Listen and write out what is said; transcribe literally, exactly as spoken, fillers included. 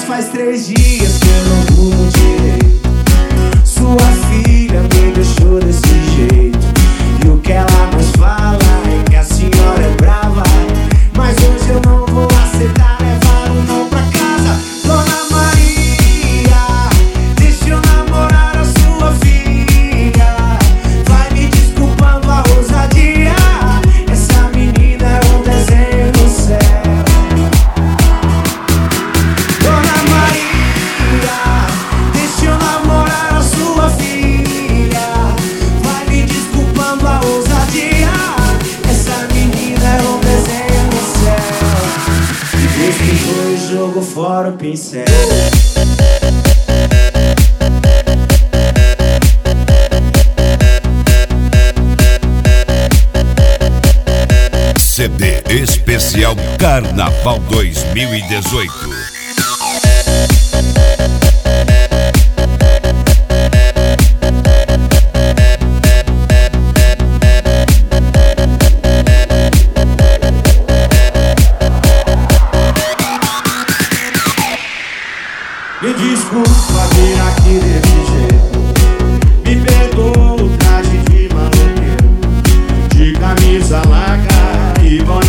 faz três dias que eu não durmo direito. Sua filha me deixou desse jeito. E o que ela mais fala é que a senhora é brava. Mas hoje eu não vou aceitar levar o não pra casa. Dona Maria, deixa eu namorar a sua filha. Vai me desculpando a ousadia. Essa menina é um desenho no céu. Dona Maria, deixa eu namorar a sua filha. Vai me desculpando a ousadia. Essa menina é um desenho no céu. E Deus que foi o jogo fora o pincel. C D especial Carnaval dois mil e dezoito. Me desculpa vir aqui desse jeito. Me perdoa o traje de maloqueiro, de camisa larga e boné